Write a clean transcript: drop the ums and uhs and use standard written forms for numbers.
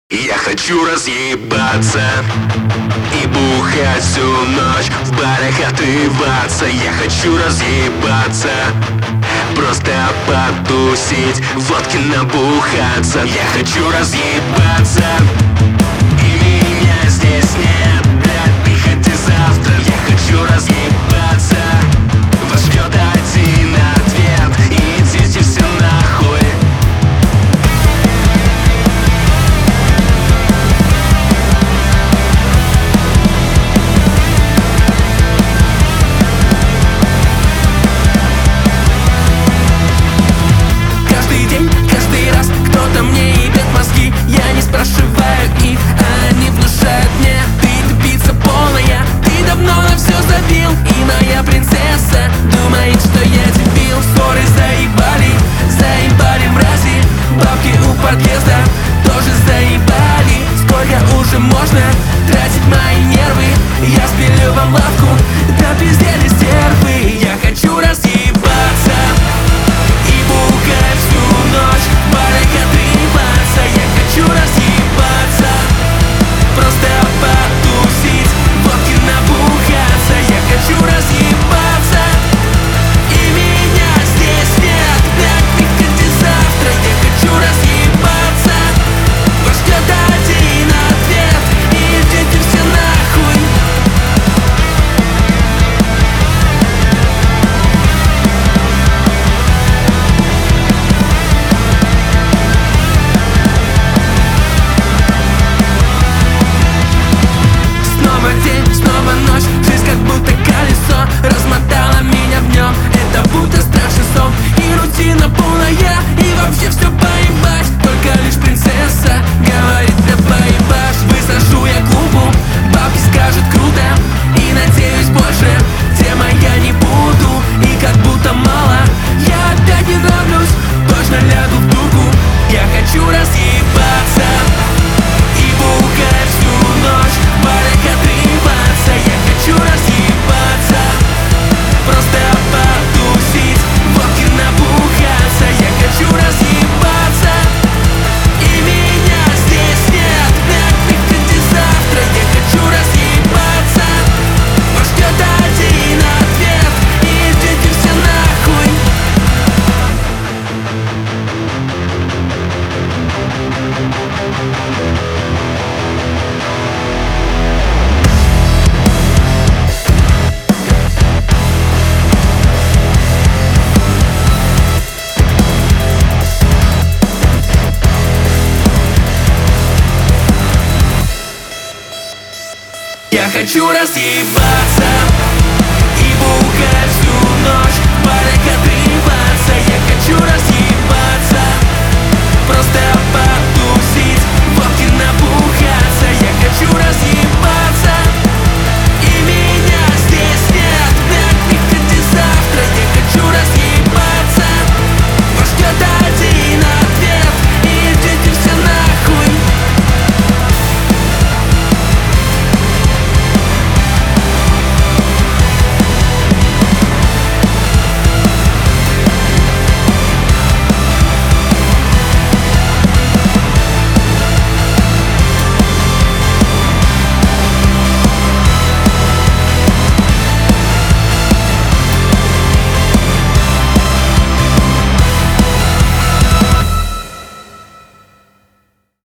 Я хочу разъебаться и бухать всю ночь, в барах отрываться. Я хочу разъебаться, просто потусить, водки набухаться. Я хочу разъебаться, и меня здесь нет, блядь, приходи завтра. Я хочу разъебаться, вас ждет один ответ: идите все нахуй. Каждый раз кто-то мне ебет мозги. Я не спрашиваю их, а они внушают мне: ты тупица полная, ты давно на все забил. И моя принцесса думает, что я дебил. Ссоры заебали мрази, бабки у подъезда тоже заебали. Сколько уже можно тратить мои нервы? Я спилю вам лавку, да пиздели стервы. Я хочу разъебаться и бухать всю ночь, в барах отрываться. Я хочу разъебаться, просто потусить, водки набухаться. Я хочу разъебаться, и меня здесь нет, так приходи завтра. Я хочу разъебаться, вас ждет один ответ: идите все нахуй. Снова день, снова ночь, жизнь как будто колесо размотала меня в нем. Это будто страшный сон и рутина полная, и вообще все поебать. Только лишь принцесса говорит: да поебашь. Высажу я клубу, бабки скажут круто, и надеюсь больше тема я не буду. И как будто мало, я опять не нравлюсь, точно лягу в дугу. Я хочу разъебаться и бухать всю ночь, в барах отрываться. Я хочу разъебаться, просто потусить, водки набухаться. Я хочу разъебаться, и меня здесь нет, так приходи завтра. Я хочу разъебаться, вас ждет один ответ: идите все нахуй. Я хочу разъебаться и бухать всю ночь, в барах отрываться. Я хочу разъебаться,